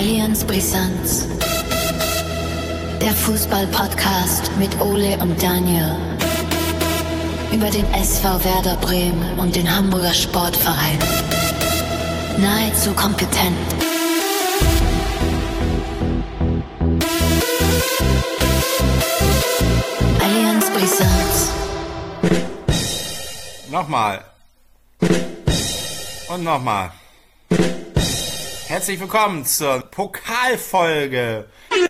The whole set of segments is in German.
Allianz Brisanz, der Fußball-Podcast mit Ole und Daniel über den SV Werder Bremen und den Hamburger Sportverein. Nahezu kompetent. Allianz Brisanz. Nochmal. Und nochmal. Herzlich willkommen zur Pokalfolge.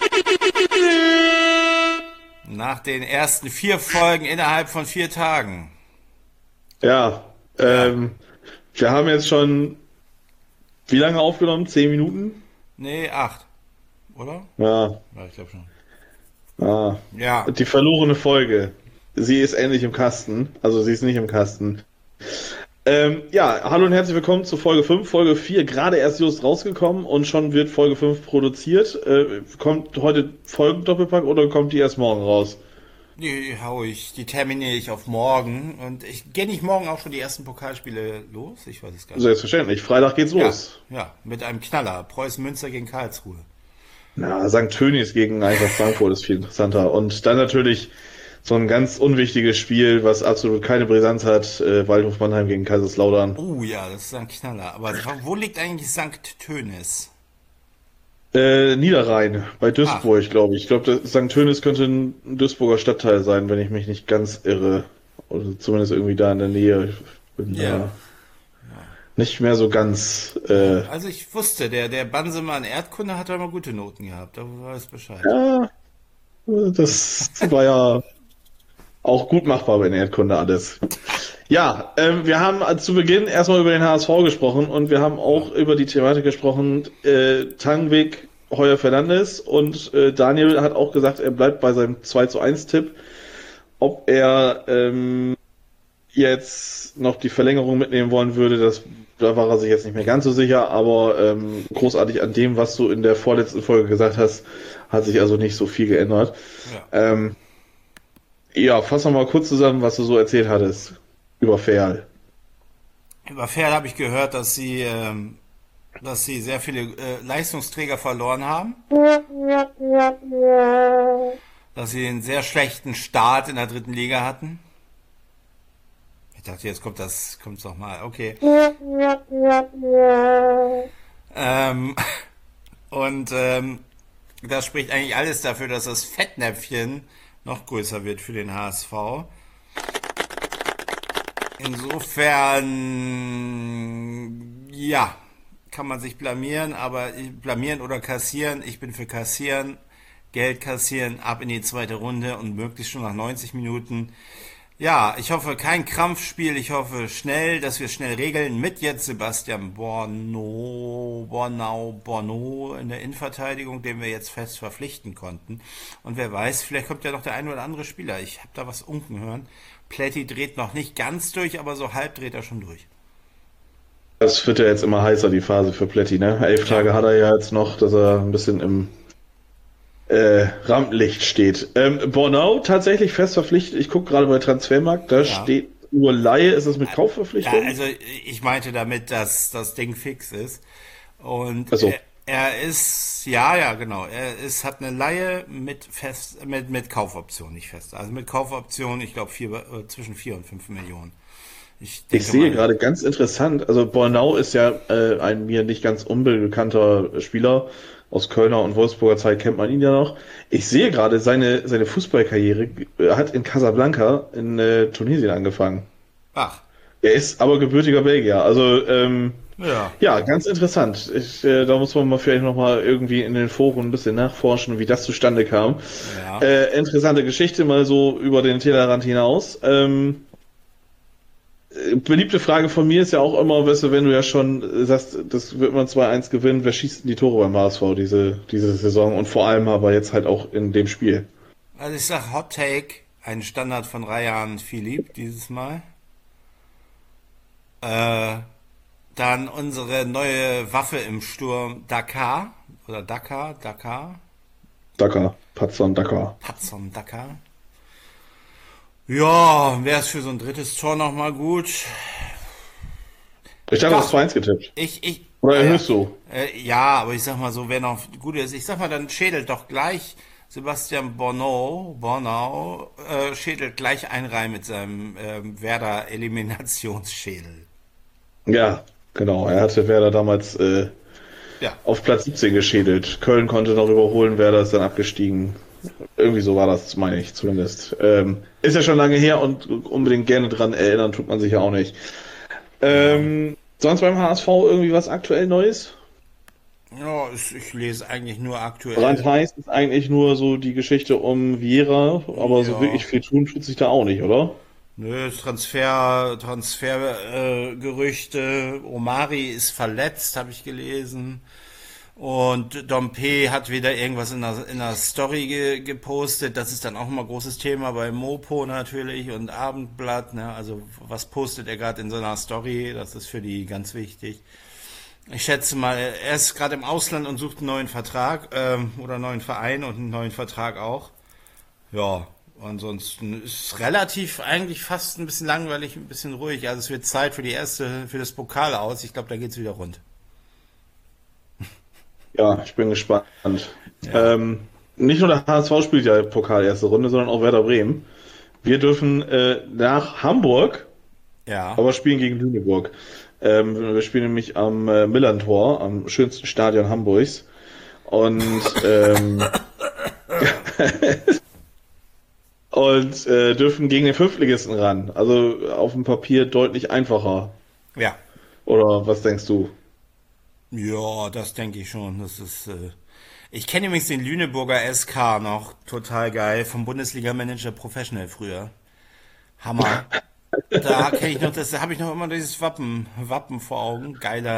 Nach den ersten 4 Folgen innerhalb von 4 Tagen. Ja, wir haben jetzt schon, wie lange aufgenommen? 10 Minuten? Nee, 8. Oder? Ja. Ja, ich glaube schon. Ja. Die verlorene Folge. Sie ist endlich im Kasten. Also sie ist nicht im Kasten. Hallo und herzlich willkommen zu Folge 5. Folge 4 gerade erst just rausgekommen und schon wird Folge 5 produziert. Kommt heute Folgendoppelpack oder kommt die erst morgen raus? Die terminiere ich auf morgen. Und ich gehe nicht morgen auch schon die ersten Pokalspiele los? Ich weiß es gar nicht. Selbstverständlich. Freitag geht's los. Ja, mit einem Knaller. Preußen Münster gegen Karlsruhe. Na, St. Tönnies gegen Eintracht Frankfurt ist viel interessanter. Und dann natürlich so ein ganz unwichtiges Spiel, was absolut keine Brisanz hat, Waldhof Mannheim gegen Kaiserslautern. Oh ja, das ist ein Knaller. Aber wo liegt eigentlich St. Tönnies? Niederrhein, bei Duisburg, glaube ich. Ich glaube, St. Tönnies könnte ein Duisburger Stadtteil sein, wenn ich mich nicht ganz irre. Oder zumindest irgendwie da in der Nähe. Ich bin da nicht mehr so ganz... Also ich wusste, der Bansemann Erdkunde hat da mal gute Noten gehabt. Da weiß Bescheid. Ja, das war ja auch gut machbar bei der Erdkunde alles. Ja, wir haben zu Beginn erstmal über den HSV gesprochen und wir haben auch über die Thematik gesprochen, Tangvik, Heuer Fernandes, und Daniel hat auch gesagt, er bleibt bei seinem 2:1 Tipp. Ob er jetzt noch die Verlängerung mitnehmen wollen würde, da war er sich jetzt nicht mehr ganz so sicher, aber großartig an dem, was du in der vorletzten Folge gesagt hast, hat sich also nicht so viel geändert. Ja. Fass noch mal kurz zusammen, was du so erzählt hattest über Ferl. Über Ferl habe ich gehört, dass sie sehr viele Leistungsträger verloren haben. Dass sie einen sehr schlechten Start in der 3. Liga hatten. Ich dachte, jetzt kommt's noch mal. Okay. Das spricht eigentlich alles dafür, dass das Fettnäpfchen noch größer wird für den HSV. Insofern, ja, kann man sich blamieren, aber blamieren oder kassieren. Ich bin für kassieren, Geld kassieren, ab in die 2. Runde und möglichst schon nach 90 Minuten. Ja, ich hoffe kein Krampfspiel, ich hoffe dass wir schnell regeln mit jetzt Sebastian Bornau in der Innenverteidigung, den wir jetzt fest verpflichten konnten. Und wer weiß, vielleicht kommt ja noch der ein oder andere Spieler. Ich habe da was unken hören. Plätti dreht noch nicht ganz durch, aber so halb dreht er schon durch. Das wird ja jetzt immer heißer, die Phase für Plätti, ne? 11 Tage hat er ja jetzt noch, dass er ein bisschen im Rampenlicht steht. Bornau tatsächlich fest verpflichtet. Ich gucke gerade bei Transfermarkt, da steht nur Leihe. Ist das mit Kaufverpflichtung? Ja, also ich meinte damit, dass das Ding fix ist. Und er ist, genau. Hat eine Leihe mit Kaufoption, nicht fest. Also mit Kaufoption, ich glaube, zwischen 4 und 5 Millionen. Ich sehe gerade ganz interessant, also Bornau ist ja ein mir nicht ganz unbekannter Spieler. Aus Kölner und Wolfsburger Zeit kennt man ihn ja noch. Ich sehe gerade, seine Fußballkarriere hat in Casablanca in Tunesien angefangen. Ach. Er ist aber gebürtiger Belgier. Also, ganz interessant. Da muss man mal vielleicht nochmal irgendwie in den Foren ein bisschen nachforschen, wie das zustande kam. Ja. Interessante Geschichte, mal so über den Tellerrand hinaus. Beliebte Frage von mir ist ja auch immer, weißt du, wenn du ja schon sagst, das wird man 2:1 gewinnen, wer schießt denn die Tore beim HSV diese Saison und vor allem aber jetzt halt auch in dem Spiel? Also ich sag Hot Take, ein Standard von Rayan Philipp dieses Mal. Dann unsere neue Waffe im Sturm, Dakar. Patson Dakar. Ja, wäre es für so ein drittes Tor nochmal gut. Ich habe das 2:1 getippt. Oder Ah ja. erhöhst du? Ja, aber ich sag mal so, wer noch gut ist, ich sag mal, dann schädelt doch gleich Sebastian Bornau schädelt gleich ein Reih mit seinem Werder Eliminationsschädel. Ja, genau. Er hatte Werder damals Ja, auf Platz 17 geschädelt. Köln konnte noch überholen, Werder ist dann abgestiegen. Irgendwie so war das, meine ich zumindest. Ist ja schon lange her und unbedingt gerne dran erinnern tut man sich ja auch nicht. ja. Sonst beim HSV irgendwie was aktuell Neues? Ja, ich lese eigentlich nur aktuell. Brandheiß ist eigentlich nur so die Geschichte um Vieira, aber so wirklich Ja, viel tut sich da auch nicht, oder? nö, Gerüchte. Omari ist verletzt, habe ich gelesen. Und Dompe hat wieder irgendwas in der Story gepostet. Das ist dann auch immer ein großes Thema bei Mopo natürlich und Abendblatt. Ne? Also was postet er gerade in seiner Story? Das ist für die ganz wichtig. Ich schätze mal, er ist gerade im Ausland und sucht einen neuen Vertrag oder einen neuen Verein und einen neuen Vertrag auch. Ja, ansonsten ist es relativ eigentlich fast ein bisschen langweilig, ein bisschen ruhig. Also es wird Zeit für das Pokal aus. Ich glaube, da geht's wieder rund. Ja, ich bin gespannt. Ja, Nicht nur der HSV spielt ja Pokal erste Runde, sondern auch Werder Bremen. Wir dürfen nach Hamburg, ja. aber spielen gegen Lüneburg. Wir spielen nämlich am Millerntor, am schönsten Stadion Hamburgs. Und, dürfen gegen den Fünftligisten ran. Also auf dem Papier deutlich einfacher. Ja. Oder was denkst du? Ja, das denke ich schon. Das ist. Ich kenne übrigens den Lüneburger SK noch total geil vom Bundesliga-Manager Professional früher. Hammer. Da kenne ich noch das. Da habe ich noch immer dieses Wappen vor Augen.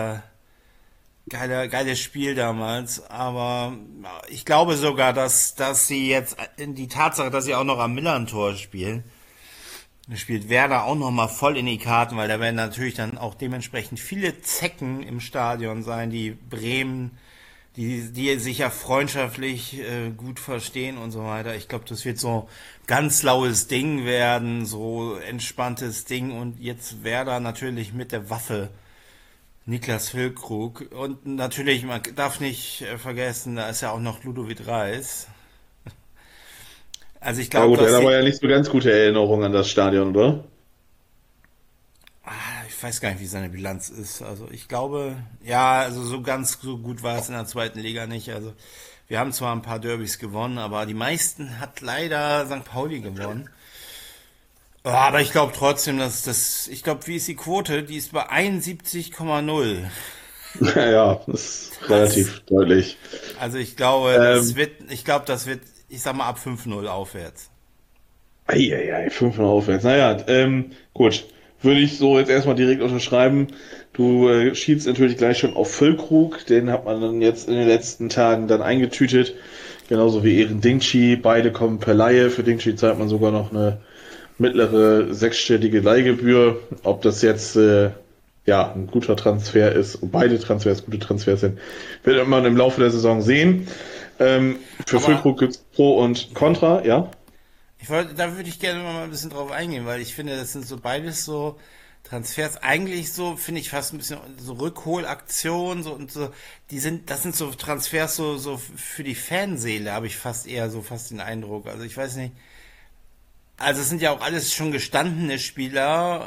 Geiles Spiel damals. Aber ich glaube sogar, dass sie jetzt in die Tatsache, dass sie auch noch am Millern-Tor spielen, spielt Werder auch nochmal voll in die Karten, weil da werden natürlich dann auch dementsprechend viele Zecken im Stadion sein, die Bremen, die sich ja freundschaftlich gut verstehen und so weiter. Ich glaube, das wird so ganz laues Ding werden, so entspanntes Ding und jetzt Werder natürlich mit der Waffe. Niklas Füllkrug und natürlich, man darf nicht vergessen, da ist ja auch noch Ludovic Reis. Also ich Ja glaube, gut, er dass hat aber sie, ja nicht so ganz gute Erinnerungen an das Stadion, oder? ich weiß gar nicht, wie seine Bilanz ist. Also ich glaube, ja, also so ganz so gut war es in der zweiten Liga nicht. Also wir haben zwar ein paar Derbys gewonnen, aber die meisten hat leider St. Pauli gewonnen. Ja, aber ich glaube trotzdem, ich glaube, wie ist die Quote? Die ist bei 71,0. Ja, das ist Das, relativ deutlich. also ich glaube, Ähm, das wird, ich sag mal ab 5-0 aufwärts. Eieiei, 5 aufwärts. Naja, gut. Würde ich so jetzt erstmal direkt unterschreiben. Du schielst natürlich gleich schon auf Füllkrug. Den hat man dann jetzt in den letzten Tagen dann eingetütet. Genauso wie Ehren Dingshi. Beide kommen per Leihe. Für Dingshi zahlt man sogar noch eine mittlere sechsstellige Leihgebühr. Ob das jetzt ja ein guter Transfer ist und beide Transfers gute Transfers sind, wird man im Laufe der Saison sehen. Für Aber Füllkrug gibt's Pro und Contra, ja. da würde ich gerne mal ein bisschen drauf eingehen, weil ich finde, das sind so beides so Transfers, eigentlich so, finde ich fast ein bisschen so Rückholaktionen, so und so, das sind so Transfers so für die Fanseele, habe ich fast den Eindruck. Also ich weiß nicht, also es sind ja auch alles schon gestandene Spieler,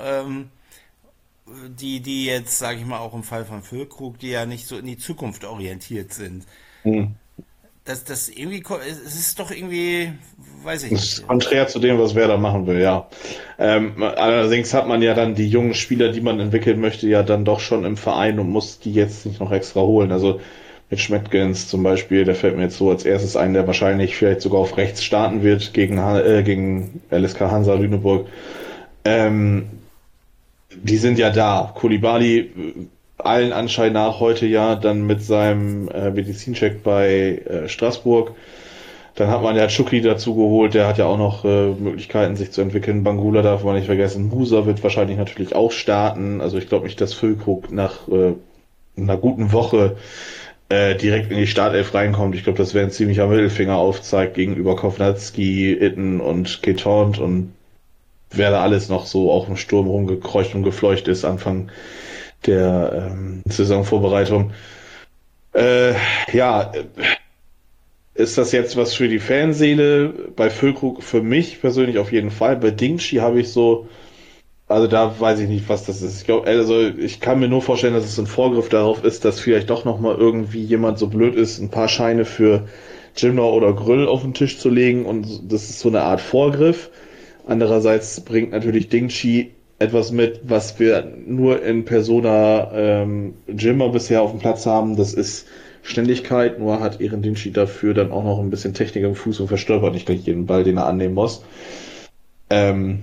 die jetzt, sage ich mal, auch im Fall von Füllkrug, die ja nicht so in die Zukunft orientiert sind. Hm. Das irgendwie, es ist doch irgendwie, weiß ich Das nicht. ist konträr zu dem, was Werder machen will, ja. Allerdings hat man ja dann die jungen Spieler, die man entwickeln möchte, ja dann doch schon im Verein und muss die jetzt nicht noch extra holen. Also mit Schmettgens zum Beispiel, der fällt mir jetzt so als erstes ein, der wahrscheinlich vielleicht sogar auf rechts starten wird gegen LSK Hansa Lüneburg. Ähm, Die sind ja da. Koulibaly, allen Anschein nach heute ja dann mit seinem Medizincheck bei Straßburg. Dann hat man ja Chucky dazu geholt, der hat ja auch noch Möglichkeiten, sich zu entwickeln. Bangula darf man nicht vergessen. Musa wird wahrscheinlich natürlich auch starten. Also ich glaube nicht, dass Füllkrug nach einer guten Woche direkt in die Startelf reinkommt. Ich glaube, das wäre ein ziemlicher Mittelfinger aufzeigt gegenüber Kovnatski, Itten und Ketont und wer da alles noch so auch im Sturm rumgekreucht und gefleucht ist Anfang der Saisonvorbereitung. Äh, ja, ist das jetzt was für die Fanseele? Bei Füllkrug für mich persönlich auf jeden Fall. Bei Dingshi habe ich so, also da weiß ich nicht, was das ist. Ich glaube, also ich kann mir nur vorstellen, dass es ein Vorgriff darauf ist, dass vielleicht doch nochmal irgendwie jemand so blöd ist, ein paar Scheine für Jimner oder Grüll auf den Tisch zu legen, und das ist so eine Art Vorgriff. Andererseits bringt natürlich Dingshi etwas mit, was wir nur in Persona Jimmer bisher auf dem Platz haben. Das ist Ständigkeit, nur hat Eren Dingshi dafür dann auch noch ein bisschen Technik im Fuß und verstolpert nicht gleich jeden Ball, den er annehmen muss. Ähm,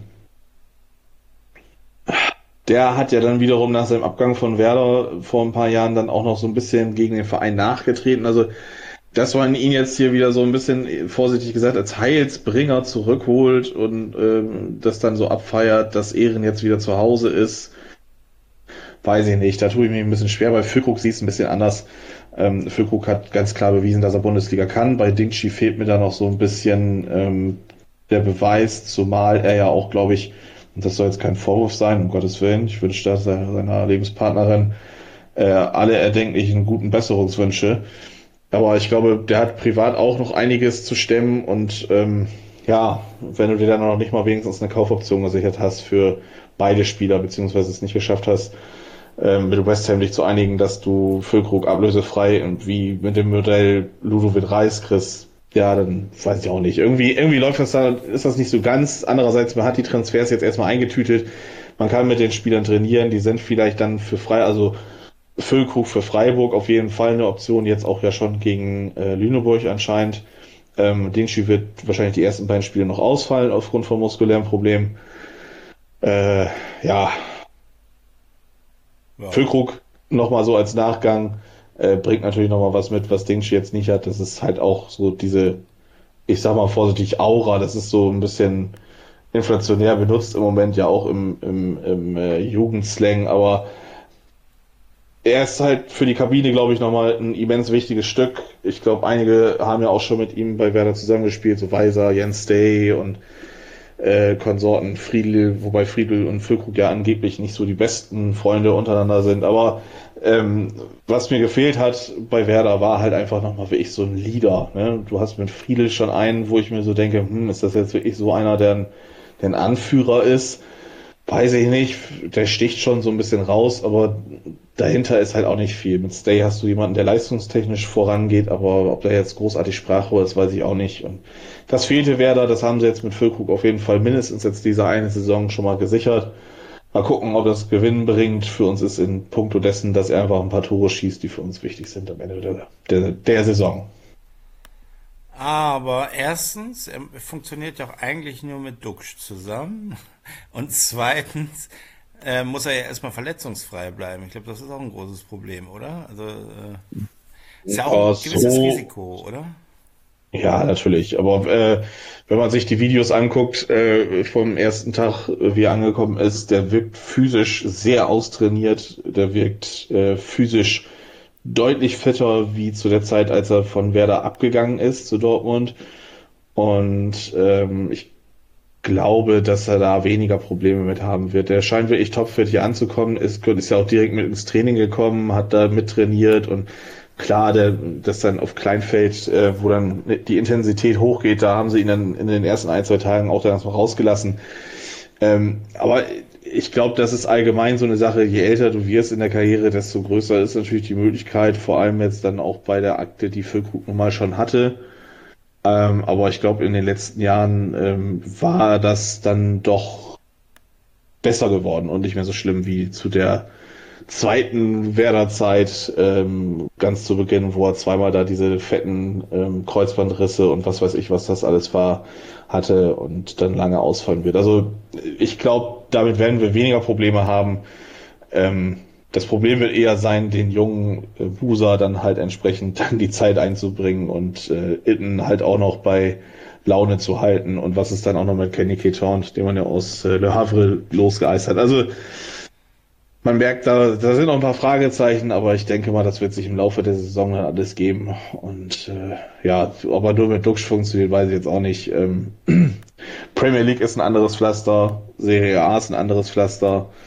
Der hat ja dann wiederum nach seinem Abgang von Werder vor ein paar Jahren dann auch noch so ein bisschen gegen den Verein nachgetreten. Also, dass man ihn jetzt hier wieder so ein bisschen, vorsichtig gesagt, als Heilsbringer zurückholt und das dann so abfeiert, dass Ehren jetzt wieder zu Hause ist, weiß ich nicht. Da tue ich mir ein bisschen schwer. Bei Füllkrug sieht es ein bisschen anders. Füllkrug hat ganz klar bewiesen, dass er Bundesliga kann. Bei Dingshi fehlt mir da noch so ein bisschen der Beweis, zumal er ja auch, glaube ich, und das soll jetzt kein Vorwurf sein, um Gottes Willen, ich wünsche da seiner Lebenspartnerin alle erdenklichen guten Besserungswünsche. Aber ich glaube, der hat privat auch noch einiges zu stemmen, und ja, wenn du dir dann noch nicht mal wenigstens eine Kaufoption gesichert hast für beide Spieler, beziehungsweise es nicht geschafft hast, mit West Ham dich zu einigen, dass du Füllkrug ablösefrei und wie mit dem Modell Ludovic Reis kriegst, ja, dann weiß ich auch nicht. Irgendwie läuft das da, ist das nicht so ganz. Andererseits, man hat die Transfers jetzt erstmal eingetütet. Man kann mit den Spielern trainieren, die sind vielleicht dann für frei, also Füllkrug für Freiburg auf jeden Fall eine Option, jetzt auch ja schon gegen Lüneburg anscheinend. Dingshi wird wahrscheinlich die ersten beiden Spiele noch ausfallen aufgrund von muskulären Problemen. Ja, Ja. Füllkrug nochmal so als Nachgang bringt natürlich nochmal was mit, was Dingshi jetzt nicht hat. Das ist halt auch so diese, ich sag mal vorsichtig, Aura. Das ist so ein bisschen inflationär benutzt im Moment, ja auch im Jugendslang, aber er ist halt für die Kabine, glaube ich, nochmal ein immens wichtiges Stück. Ich glaube, einige haben ja auch schon mit ihm bei Werder zusammengespielt, so Weiser, Jens Day und Konsorten, Friedl, wobei Friedl und Füllkrug ja angeblich nicht so die besten Freunde untereinander sind. Aber was mir gefehlt hat bei Werder war halt einfach nochmal wirklich so ein Leader. Ne? Du hast mit Friedl schon einen, wo ich mir so denke, ist das jetzt wirklich so einer, der ein Anführer ist? Weiß ich nicht, der sticht schon so ein bisschen raus, aber dahinter ist halt auch nicht viel. Mit Stay hast du jemanden, der leistungstechnisch vorangeht, aber ob der jetzt großartig Sprachrohr ist, weiß ich auch nicht. Und das fehlte Werder, das haben sie jetzt mit Füllkrug auf jeden Fall mindestens jetzt diese eine Saison schon mal gesichert. Mal gucken, ob das Gewinn bringt. Für uns ist in puncto dessen, dass er einfach ein paar Tore schießt, die für uns wichtig sind am Ende der Saison. Aber erstens, er funktioniert ja auch eigentlich nur mit Duxch zusammen. Und zweitens muss er ja erstmal verletzungsfrei bleiben. Ich glaube, das ist auch ein großes Problem, oder? Also ist ja auch Ja, ein gewisses so. Risiko, oder? Ja, natürlich. Aber wenn man sich die Videos anguckt, vom ersten Tag, wie er angekommen ist, der wirkt physisch sehr austrainiert. Der wirkt physisch deutlich fitter wie zu der Zeit, als er von Werder abgegangen ist zu Dortmund. Und ich glaube, dass er da weniger Probleme mit haben wird. Der scheint wirklich topfit hier anzukommen, ist ja auch direkt mit ins Training gekommen, hat da mit trainiert, und klar, das dann auf Kleinfeld, wo dann die Intensität hochgeht, da haben sie ihn dann in den ersten ein, zwei Tagen auch dann erstmal rausgelassen. Aber ich glaube, das ist allgemein so eine Sache, je älter du wirst in der Karriere, desto größer ist natürlich die Möglichkeit, vor allem jetzt dann auch bei der Akte, die Füllkrug nun mal schon hatte. Aber ich glaube, in den letzten Jahren war das dann doch besser geworden und nicht mehr so schlimm wie zu der zweiten Werder-Zeit, ganz zu Beginn, wo er zweimal da diese fetten Kreuzbandrisse und was weiß ich, was das alles war, hatte und dann lange ausfallen wird. Also ich glaube, damit werden wir weniger Probleme haben. Das Problem wird eher sein, den jungen Buser dann halt entsprechend dann die Zeit einzubringen und Itten halt auch noch bei Laune zu halten. Und was ist dann auch noch mit Kenny Ketorn, den man ja aus Le Havre losgeeist hat. Also man merkt, da sind noch ein paar Fragezeichen, aber ich denke mal, das wird sich im Laufe der Saison dann alles geben. Und ja, ob er nur mit Duxch funktioniert, weiß ich jetzt auch nicht. Premier League ist ein anderes Pflaster, Serie A ist ein anderes Pflaster.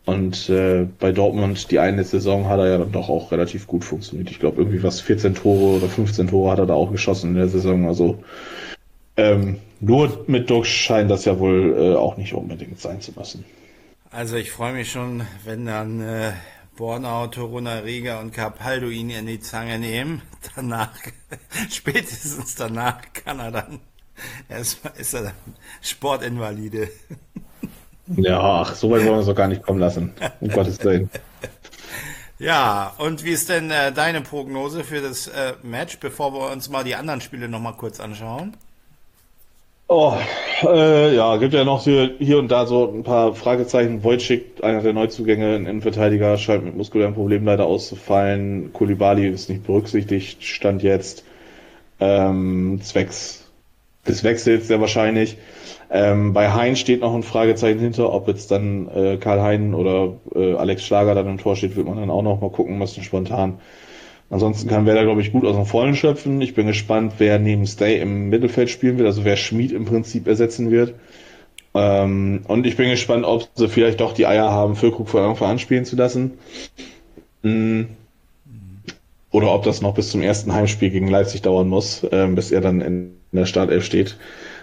Und bei Dortmund, die eine Saison hat er ja dann doch auch relativ gut funktioniert. Ich glaube, irgendwie was 14 Tore oder 15 Tore hat er da auch geschossen in der Saison. Also nur mit Duxch scheint das ja wohl auch nicht unbedingt sein zu müssen. Also ich freue mich schon, wenn dann Bornau, Torunariga und Capaldo ihn in die Zange nehmen. Danach, spätestens danach kann er dann, erstmal ist er dann Sportinvalide. Ja, ach, so weit wollen wir es doch gar nicht kommen lassen. Um Gottes Willen. Ja, und wie ist denn deine Prognose für das Match, bevor wir uns mal die anderen Spiele nochmal kurz anschauen? Oh, ja, gibt ja noch hier und da so ein paar Fragezeichen. Wojcik, einer der Neuzugänge, ein Innenverteidiger, scheint mit muskulären Problemen leider auszufallen. Koulibaly ist nicht berücksichtigt, stand jetzt zwecks des Wechsels sehr wahrscheinlich. Bei Hein steht noch ein Fragezeichen hinter, ob jetzt dann Karl Hein oder Alex Schlager dann im Tor steht, wird man dann auch noch mal gucken müssen, spontan. Ansonsten kann Werder, glaube ich, gut aus dem Vollen schöpfen. Ich bin gespannt, wer neben Stay im Mittelfeld spielen wird, also wer Schmid im Prinzip ersetzen wird. Und ich bin gespannt, ob sie vielleicht doch die Eier haben, Füllkrug von Anfang an spielen zu lassen. Oder ob das noch bis zum ersten Heimspiel gegen Leipzig dauern muss, bis er dann in der Startelf steht.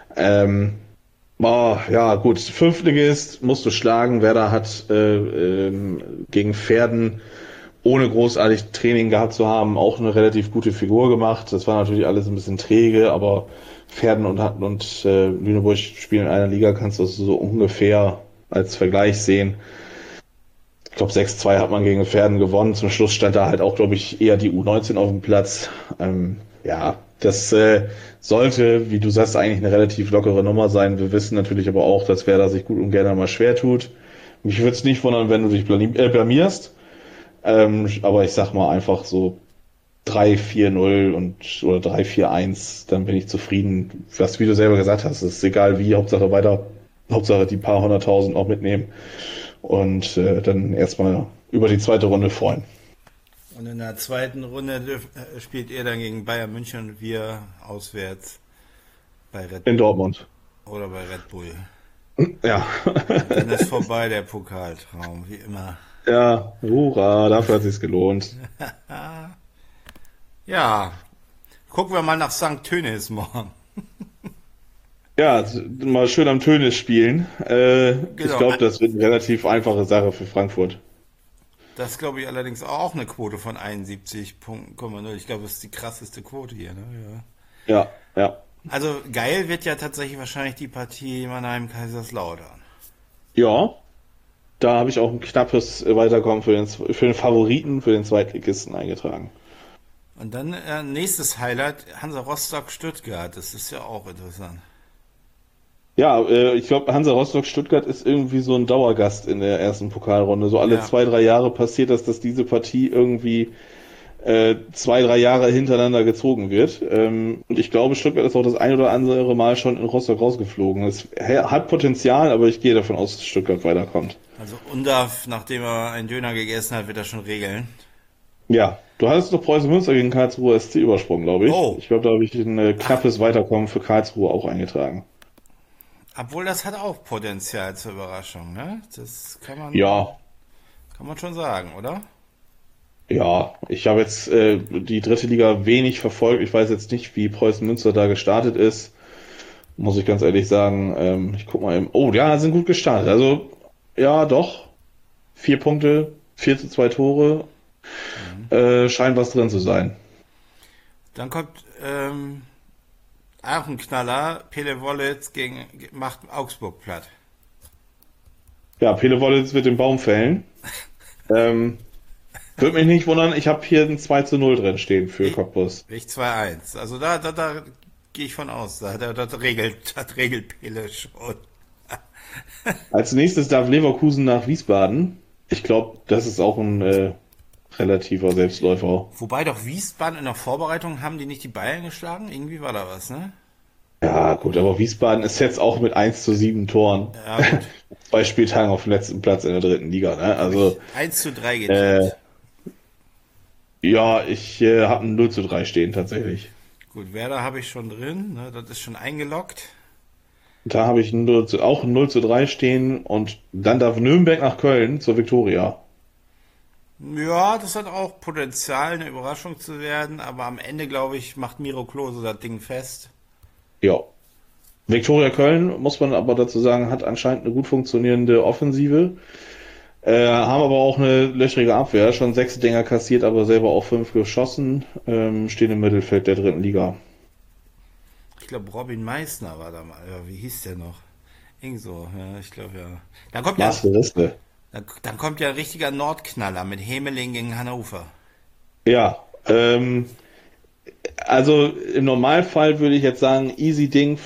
Ja, gut, Fünftligist musst du schlagen. Werder hat gegen Verden, ohne großartig Training gehabt zu haben, auch eine relativ gute Figur gemacht. Das war natürlich alles ein bisschen träge, aber Verden und Lüneburg spielen in einer Liga, kannst du das so ungefähr als Vergleich sehen. Ich glaube, 6-2 hat man gegen Verden gewonnen. Zum Schluss stand da halt auch, glaube ich, eher die U19 auf dem Platz. Ja, das sollte, wie du sagst, eigentlich eine relativ lockere Nummer sein. Wir wissen natürlich aber auch, dass Werder sich gut und gerne mal schwer tut. Mich würde es nicht wundern, wenn du dich blamierst. Aber ich sag mal einfach so 3-4-0 oder 3-4-1, dann bin ich zufrieden. Was, wie du selber gesagt hast, ist egal wie, Hauptsache weiter, Hauptsache die paar 100.000 noch mitnehmen und dann erstmal über die zweite Runde freuen. Und in der zweiten Runde spielt ihr dann gegen Bayern München und wir auswärts bei Red Bull. In Dortmund. Oder bei Red Bull. Ja. Dann ist vorbei der Pokaltraum, wie immer. Ja, hurra, dafür hat es sich gelohnt. Ja, gucken wir mal nach St. Tönis morgen. Ja, mal schön am Tönis spielen. Ich Genau. glaube, das wird eine relativ einfache Sache für Frankfurt. Das glaube ich allerdings auch eine Quote von 71,0. Ich glaube, das ist die krasseste Quote hier. Ne? Ja. Ja. Also geil wird ja tatsächlich wahrscheinlich die Partie Mannheim-Kaiserslautern. Ja, da habe ich auch ein knappes Weiterkommen für den Favoriten, für den Zweitligisten eingetragen. Und dann nächstes Highlight, Hansa Rostock-Stuttgart. Das ist ja auch interessant. Ja, ich glaube, Hansa Rostock-Stuttgart ist irgendwie so ein Dauergast in der ersten Pokalrunde. So alle Ja. 2, 3 Jahre passiert das, dass diese Partie irgendwie 2, 3 Jahre hintereinander gezogen wird. Und ich glaube, Stuttgart ist auch das ein oder andere Mal schon in Rostock rausgeflogen. Es hat Potenzial, aber ich gehe davon aus, dass Stuttgart weiterkommt. Also Undav, nachdem er einen Döner gegessen hat, wird er schon regeln. Ja, du hattest doch Preußen Münster gegen Karlsruhe SC übersprungen, glaube ich. Oh. Ich glaube, da habe ich ein knappes Weiterkommen für Karlsruhe auch eingetragen. Obwohl das hat auch Potenzial zur Überraschung, ne? Das Ja, kann man schon sagen, oder? ja, ich habe jetzt die dritte Liga wenig verfolgt. Ich weiß jetzt nicht, wie Preußen Münster da gestartet ist. Muss ich ganz ehrlich sagen. Ich guck mal eben. Oh, ja, sind gut gestartet. Also, ja, doch. 4 Punkte, 4:2 Tore. Scheint was drin zu sein. Dann kommt auch ein Knaller. Pele Wollitz macht Augsburg platt. Ja, Pele Wollitz wird den Baum fällen. Würde mich nicht wundern, ich habe hier ein 2:0 drin stehen für Cottbus. Ich 2-1. Also da gehe ich von aus. Das regelt Pele schon. Als nächstes darf Leverkusen nach Wiesbaden. Ich glaube, das ist auch ein relativer Selbstläufer. Wobei doch Wiesbaden in der Vorbereitung haben die nicht die Bayern geschlagen? Irgendwie war da was, ne? Ja, gut, aber Wiesbaden ist jetzt auch mit 1:7 Toren. Ja, gut. 2 Spieltagen auf dem letzten Platz in der dritten Liga. Ne? Also, 1:3 getippt. ja, ich habe ein 0:3 stehen tatsächlich. Gut, Werder habe ich schon drin, ne? Das ist schon eingeloggt. Da habe ich auch ein 0:3 stehen und dann darf Nürnberg nach Köln zur Viktoria. Ja, das hat auch Potenzial, eine Überraschung zu werden, aber am Ende, glaube ich, macht Miro Klose das Ding fest. Ja. Viktoria Köln, muss man aber dazu sagen, hat anscheinend eine gut funktionierende Offensive, haben aber auch eine löchrige Abwehr, schon 6 Dinger kassiert, aber selber auch 5 geschossen, stehen im Mittelfeld der dritten Liga. Ich glaube, Robin Meissner war da mal. Ja, wie hieß der noch? Irgend so, ja, ich glaube ja. Dann kommt ja, Marcel Riste. dann kommt ja ein richtiger Nordknaller mit Hemeling gegen Hannover. Ja, also im Normalfall würde ich jetzt sagen, easy Ding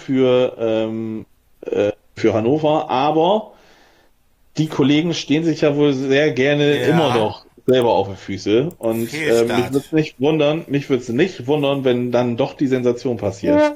für Hannover, aber die Kollegen stehen sich ja wohl sehr gerne immer Ja, noch selber auf die Füße. Und Fehlstart. mich würde es nicht wundern, wenn dann doch die Sensation passiert.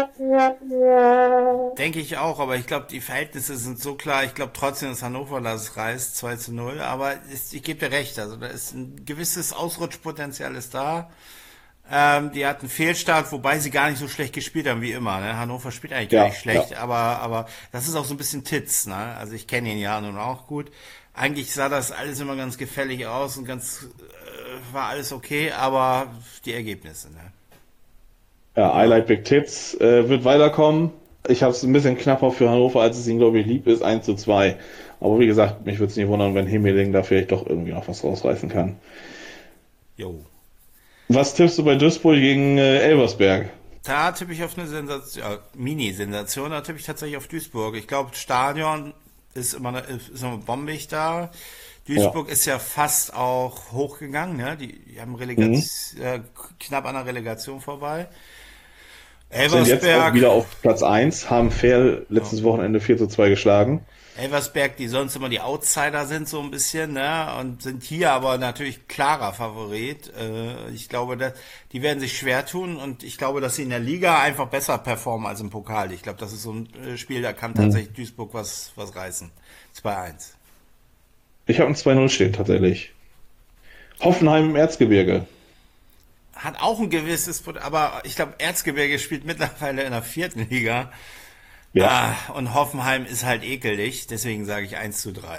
Denke ich auch, aber ich glaube, die Verhältnisse sind so klar. Ich glaube trotzdem, dass Hannover das reißt, 2:0. Aber ich gebe dir recht, also da ist ein gewisses Ausrutschpotenzial ist da. Die hatten einen Fehlstart, wobei sie gar nicht so schlecht gespielt haben wie immer. Ne? Hannover spielt eigentlich gar Ja, nicht ja. schlecht, aber das ist auch so ein bisschen Titz. Ne? Also ich kenne ihn ja nun auch gut. Eigentlich sah das alles immer ganz gefällig aus und ganz war alles okay, aber die Ergebnisse. Ne? Ja, I Ja, like Big Tits wird weiterkommen. Ich habe es ein bisschen knapper für Hannover, als es ihnen, glaube ich, lieb ist, 1:2. Aber wie gesagt, mich würde es nicht wundern, wenn Himmeling da vielleicht doch irgendwie noch was rausreißen kann. jo. Was tippst du bei Duisburg gegen Elversberg? Da tippe ich auf eine Sensation, Mini-Sensation, da tippe ich tatsächlich auf Duisburg. Ich glaube, Stadion ist immer bombig da. Ja. Duisburg ist ja fast auch hochgegangen, ne? Die haben Mhm. knapp an der Relegation vorbei. Sind jetzt auch Elversberg, wieder auf Platz 1, haben Fair ja. letztes Wochenende 4:2 geschlagen. Elversberg, die sonst immer die Outsider sind, so ein bisschen, ne? Und sind hier aber natürlich klarer Favorit. Ich glaube, die werden sich schwer tun und ich glaube, dass sie in der Liga einfach besser performen als im Pokal. Ich glaube, das ist so ein Spiel, da kann Mhm. tatsächlich Duisburg was reißen. 2:1. Ich habe ein 2:0 stehen tatsächlich. Hoffenheim im Erzgebirge. Hat auch ein gewisses, aber ich glaube, Erzgebirge spielt mittlerweile in der vierten Liga. Ja. Und Hoffenheim ist halt ekelig, deswegen sage ich 1:3.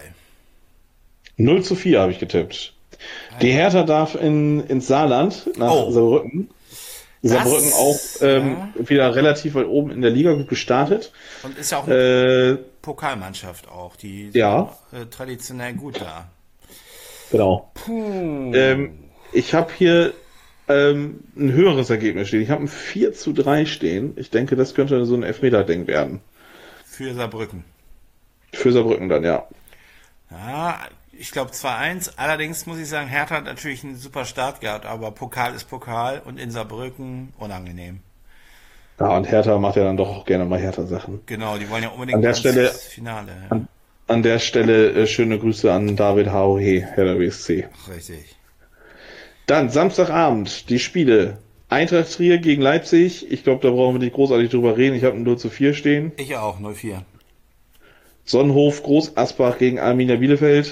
0:4 habe ich getippt. Ah Die ja. Hertha darf ins Saarland nach Oh, Saarbrücken. Saarbrücken auch ja. wieder relativ weit oben in der Liga gut gestartet. Und ist ja auch eine Äh, Pokalmannschaft auch. Die sind ja, auch traditionell gut da. genau. Puh. Ich habe hier ein höheres Ergebnis stehen. Ich habe ein 4:3 stehen. Ich denke, das könnte so ein Elfmeter-Ding werden. Für Saarbrücken. Für Saarbrücken dann, ja. Ja, ich glaube 2:1. Allerdings muss ich sagen, Hertha hat natürlich einen super Start gehabt, aber Pokal ist Pokal und in Saarbrücken unangenehm. Ja, und Hertha macht ja dann doch auch gerne mal Hertha-Sachen. Genau, die wollen ja An unbedingt der mal Stelle, ins Finale. Ja. an, an der Stelle schöne Grüße an David Hauhe, Hertha BSC. Richtig. Dann Samstagabend, die Spiele. Eintracht Trier gegen Leipzig. Ich glaube, da brauchen wir nicht großartig drüber reden. Ich habe ein 0:4 stehen. Ich auch, 0:4. Sonnenhof Groß Asbach gegen Arminia Bielefeld.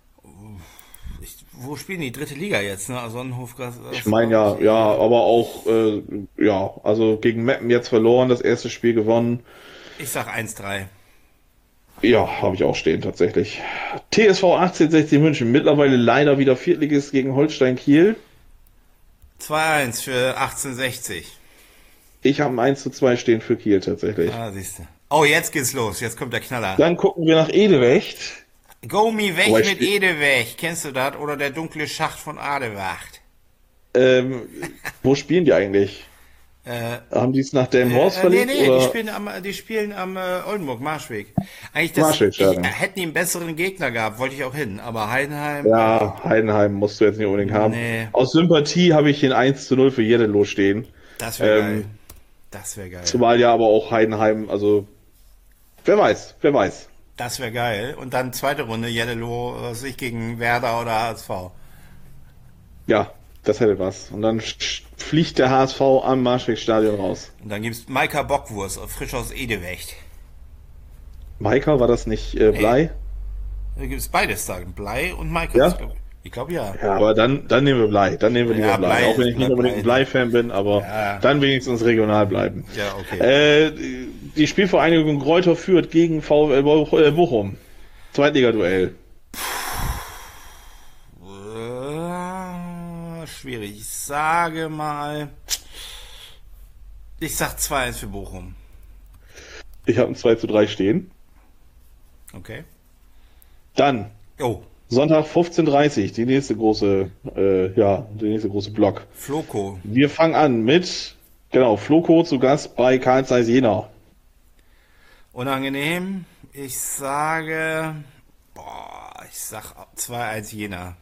Wo spielen die? Dritte Liga jetzt, ne? Sonnenhof, Ich meine ja, ja, aber auch, ja, also gegen Meppen jetzt verloren, das erste Spiel gewonnen. ich sag 1:3. Ja, habe ich auch stehen tatsächlich. TSV 1860 München, mittlerweile leider wieder Viertligist gegen Holstein Kiel. 2:1 für 1860. Ich habe ein 1:2 stehen für Kiel tatsächlich. Ah, siehst du. Oh, jetzt geht's los. Jetzt kommt der Knaller. Dann gucken wir nach Edewecht. Go me weg Wobei, mit Edeweg. Kennst du das? Oder der dunkle Schacht von Adewacht. ähm, wo spielen die eigentlich? Haben die es nach Delmenhorst Nee, verlegt nee, oder die spielen am Oldenburg, Marschweg. Eigentlich Marschwegstadion? hätten die einen besseren Gegner gehabt, wollte ich auch hin. Aber Heidenheim, Ja, Heidenheim musst du jetzt nicht unbedingt haben. nee, Aus Sympathie habe ich den 1:0 für Jeddelo stehen. das wäre geil. Ähm, Das wäre geil. zumal ja aber auch Heidenheim, also wer weiß, wer weiß. Das wäre geil. Und dann zweite Runde, Jeddelo, was weiß ich, gegen Werder oder HSV. Ja, das hätte was. Und dann fliegt der HSV am Marschwegstadion raus. Und dann gibt's Maika Bockwurst, frisch aus Edewecht. Maika, war das nicht Nee, Blei? da gibt's beides sagen. Blei und Maika. Ja? Ich glaube ja. Ja, aber dann nehmen wir Blei. Dann nehmen wir lieber Ja, Blei. Auch wenn ich nicht unbedingt ein Blei. Blei-Fan bin, aber Ja, dann wenigstens regional bleiben. ja, okay. Äh, die Spielvereinigung Greuther Fürth gegen VfL Bochum. Zweitligaduell. Schwierig. Ich sag 2-1 für Bochum. Ich habe ein 2:3 stehen. Okay. Dann Oh, Sonntag 15:30 die nächste große, der nächste große Block. Floco. Wir fangen an mit, Floco zu Gast bei Carl Zeiss Jena. Unangenehm. Ich sag 2-1 Jena.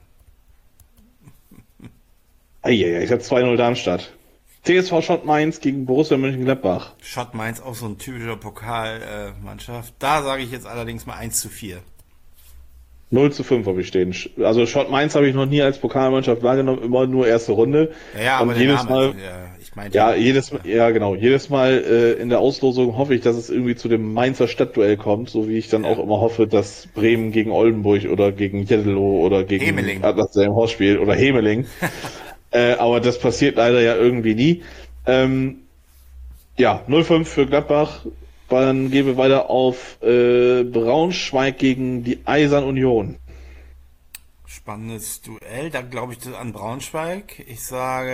Eieiei, ich habe 2:0 Darmstadt. TSV Schott Mainz gegen Borussia Mönchengladbach. Schott Mainz auch so ein typischer Pokalmannschaft. Da sage ich jetzt allerdings mal 1-4. 0:5 habe ich stehen. Also Schott Mainz habe ich noch nie als Pokalmannschaft wahrgenommen, immer nur erste Runde. Ja, und aber jedes Mal, ich meinte jedes Mal in der Auslosung hoffe ich, dass es irgendwie zu dem Mainzer Stadtduell kommt, so wie ich dann auch immer hoffe, dass Bremen gegen Oldenburg oder gegen Jeddelo oder gegen Hemeling. Atlas Horst spielt oder Hemeling. Aber das passiert leider ja irgendwie nie. 0:5 für Gladbach. Dann gehen wir weiter auf Braunschweig gegen die Eisern Union. Spannendes Duell. Da glaube ich an Braunschweig. Ich sag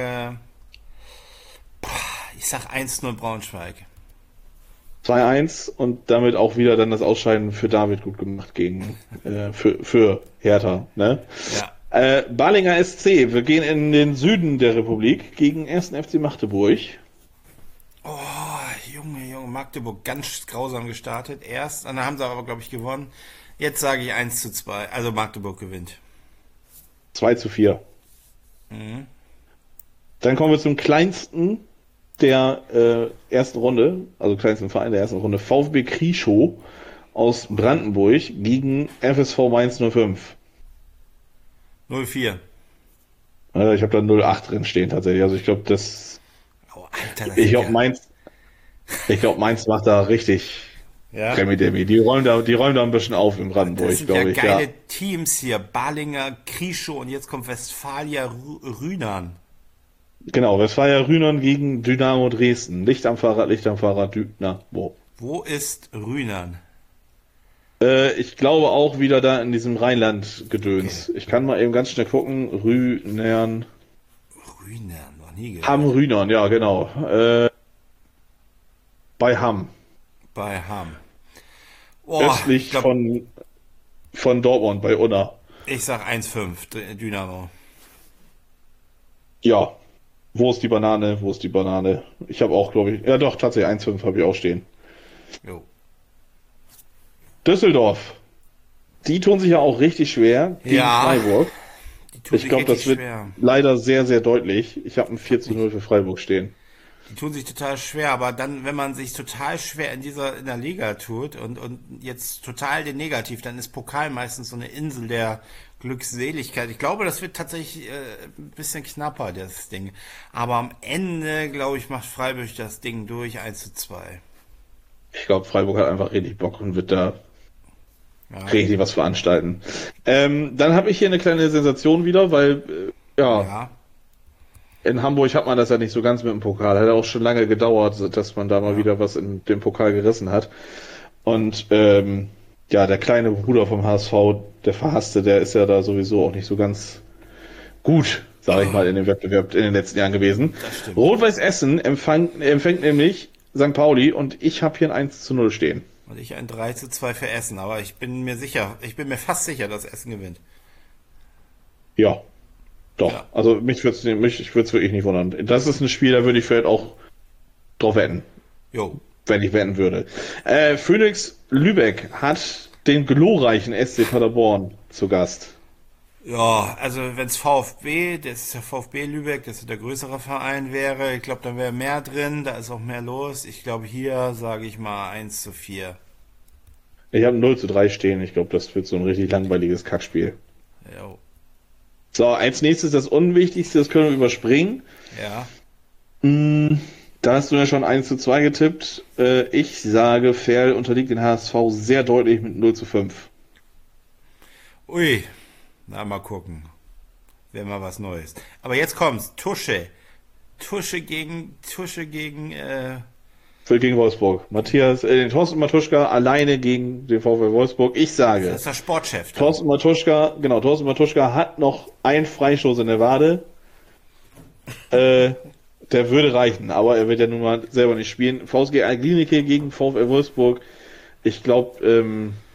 1-0 Braunschweig. 2:1 und damit auch wieder dann das Ausscheiden für David gut gemacht für Hertha. Ne? Ja. Balinger SC, wir gehen in den Süden der Republik gegen 1. FC Magdeburg. Oh, Junge, Magdeburg ganz grausam gestartet. Dann haben sie aber, glaube ich, gewonnen. Jetzt sage ich 1-2. Also Magdeburg gewinnt. 2:4. Mhm. Dann kommen wir zum kleinsten der ersten Runde, also kleinsten Verein der ersten Runde, VfB Krieschow aus Brandenburg gegen FSV Mainz 05. 0-4. Ich habe da 0:8 drin stehen tatsächlich. Also ich glaube, Oh, Alter, ich glaube Mainz macht da richtig ja. Remi-Demi. Die räumen da ein bisschen auf in Brandenburg, Das sind ja glaube ich. geile Ja. Teams hier. Balinger, Krieschow und jetzt kommt Westfalia Rhynern. Genau, Westfalia Rhynern gegen Dynamo Dresden. Licht am Fahrrad, Wo? Wo ist Rhynern? Ich glaube auch wieder da in diesem Rheinland-Gedöns. Okay. Ich kann mal eben ganz schnell gucken. Rhynern, noch nie gehört. Hamm Rhynern, ja genau. Bei Hamm. Bei Hamm. Oh, Östlich von Dortmund, bei Unna. Ich sag 1-5, Dynamo. Ja. Wo ist die Banane? Ich habe auch, glaube ich, ja doch, tatsächlich 1:5 habe ich auch stehen. Jo. Düsseldorf. Die tun sich ja auch richtig schwer gegen Ja. Freiburg. Die tun Ich sich glaube, das richtig wird schwer. leider sehr, sehr deutlich. Ich habe ein 4:0 für Freiburg stehen. Die tun sich total schwer, aber dann, wenn man sich total schwer in der Liga tut und jetzt total den Negativ, dann ist Pokal meistens so eine Insel der Glückseligkeit. Ich glaube, das wird tatsächlich ein bisschen knapper, das Ding. Aber am Ende, glaube ich, macht Freiburg das Ding durch 1-2. Ich glaube, Freiburg hat einfach richtig Bock und wird da Ja. richtig was veranstalten. Dann habe ich hier eine kleine Sensation wieder, weil Ja. in Hamburg hat man das ja nicht so ganz mit dem Pokal. Hat auch schon lange gedauert, dass man da mal wieder was in dem Pokal gerissen hat. Und der kleine Bruder vom HSV, der Verhasste, der ist ja da sowieso auch nicht so ganz gut, sage ich mal, in dem Wettbewerb in den letzten Jahren gewesen. Das stimmt. Rot-Weiß Essen empfängt nämlich St. Pauli und ich habe hier ein 1:0 stehen. Und ich ein 3-2 für Essen, aber ich bin mir fast sicher, dass Essen gewinnt. Ja, doch. Ja. Also ich würde es wirklich nicht wundern. Das ist ein Spiel, da würde ich vielleicht auch drauf wetten, Jo. wenn ich wetten würde. Phoenix Lübeck hat den glorreichen SC Paderborn zu Gast. Ja, also wenn's VfB, das ist ja VfB Lübeck, das ist der größere Verein wäre, ich glaube, da wäre mehr drin, da ist auch mehr los. Ich glaube, hier sage ich mal 1-4. Ich habe 0:3 stehen. Ich glaube, das wird so ein richtig langweiliges Kackspiel. Jo. So, als nächstes das Unwichtigste, das können wir überspringen. Ja. Da hast du ja schon 1:2 getippt. Ich sage, Ferl unterliegt den HSV sehr deutlich mit 0:5. Ui. Na, mal gucken. Wäre mal was Neues. Aber jetzt kommt's. Tusche gegen gegen Wolfsburg. Thorsten Matuschka alleine gegen den VfL Wolfsburg. Ich sage. Das ist der Sportchef. Thorsten Matuschka hat noch einen Freistoß in der Wade. Der würde reichen, aber er wird ja nun mal selber nicht spielen. VSG Aglinike gegen VfL Wolfsburg. Ich glaube,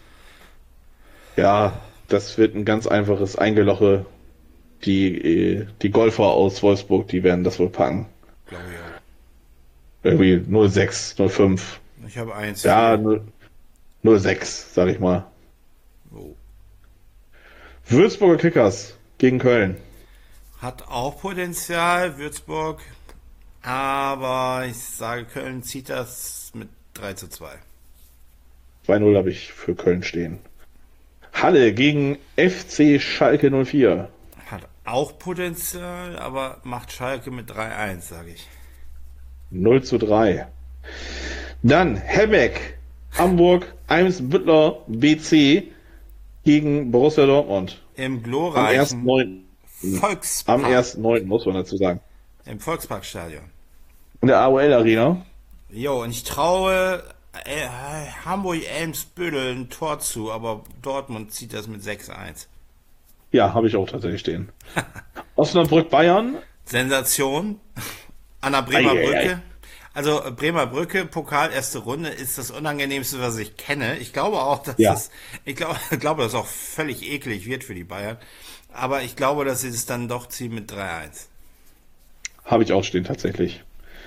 das wird ein ganz einfaches Eingeloche. Die Golfer aus Wolfsburg, die werden das wohl packen. Glaube ich auch. Irgendwie 0,6, 0,5. Ich habe 1. Ja, 0,6, sag ich mal. Oh. Würzburger Kickers gegen Köln. Hat auch Potenzial, Würzburg. Aber ich sage, Köln zieht das mit 3:2. 2-0 habe ich für Köln stehen. Halle gegen FC Schalke 04. Hat auch Potenzial, aber macht Schalke mit 3:1, sage ich. 0:3. Dann Hemmeck, Hamburg, Eimsbüttler BC gegen Borussia Dortmund. Im Am glorreichen 1.9. Volkspark. Am 1.9. muss man dazu sagen. Im Volksparkstadion. In der AOL Arena. Jo, und ich traue Hamburg-Eimsbüttel ein Tor zu, aber Dortmund zieht das mit 6:1. Ja, habe ich auch tatsächlich stehen. Osnabrück Bayern. Sensation an der Bremer Ei. Brücke. Also Bremer Brücke, Pokal, erste Runde, ist das Unangenehmste, was ich kenne. Ich glaube auch, dass ich glaube, dass es auch völlig eklig wird für die Bayern. Aber ich glaube, dass sie es dann doch ziehen mit 3:1. Habe ich auch stehen tatsächlich.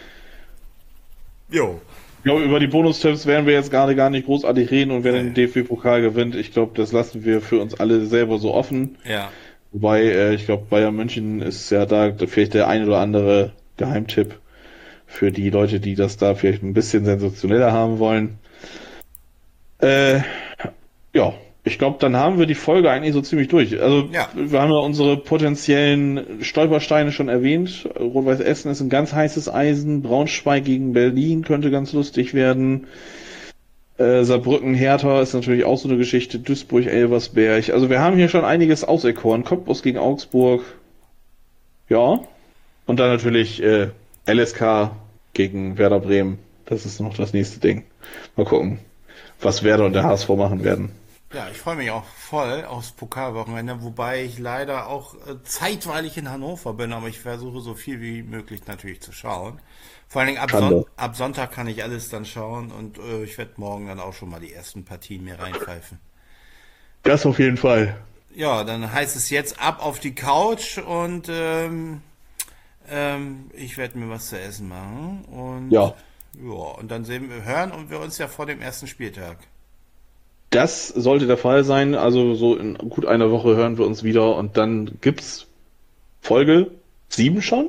Jo. Ich glaube, über die Bonustipps werden wir jetzt gerade gar nicht großartig reden und wer den DFB-Pokal gewinnt, ich glaube, das lassen wir für uns alle selber so offen. Ja. Wobei, ich glaube, Bayern München ist ja da vielleicht der ein oder andere Geheimtipp für die Leute, die das da vielleicht ein bisschen sensationeller haben wollen. Ich glaube, dann haben wir die Folge eigentlich so ziemlich durch. Also, wir haben ja unsere potenziellen Stolpersteine schon erwähnt. Rot-Weiß Essen ist ein ganz heißes Eisen. Braunschweig gegen Berlin könnte ganz lustig werden. Saarbrücken, Hertha ist natürlich auch so eine Geschichte. Duisburg, Elversberg. Also, wir haben hier schon einiges auserkoren. Cottbus gegen Augsburg. Ja. Und dann natürlich LSK gegen Werder Bremen. Das ist noch das nächste Ding. Mal gucken, was Werder und der HSV machen werden. Ja, ich freue mich auch voll aufs Pokalwochenende, wobei ich leider auch zeitweilig in Hannover bin, aber ich versuche so viel wie möglich natürlich zu schauen. Vor allen Dingen ab Sonntag kann ich alles dann schauen und ich werde morgen dann auch schon mal die ersten Partien mir reinpfeifen. Das auf jeden Fall. Ja, dann heißt es jetzt ab auf die Couch und ich werde mir was zu essen machen und und dann hören wir uns ja vor dem ersten Spieltag. Das sollte der Fall sein. Also so in gut einer Woche hören wir uns wieder und dann gibt's Folge 7 schon?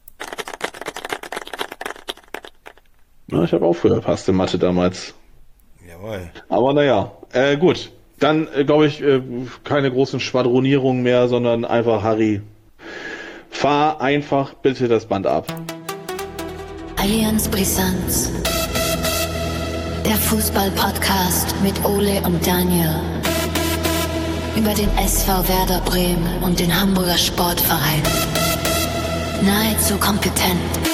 Na, ich habe aufgepasst in Mathe damals. Jawohl. Aber naja, gut. Dann glaube ich keine großen Schwadronierungen mehr, sondern einfach Harry. Fahr einfach bitte das Band ab. Allianz Brisanz. Der Fußball-Podcast mit Ole und Daniel. Über den SV Werder Bremen und den Hamburger Sportverein. Nahezu kompetent.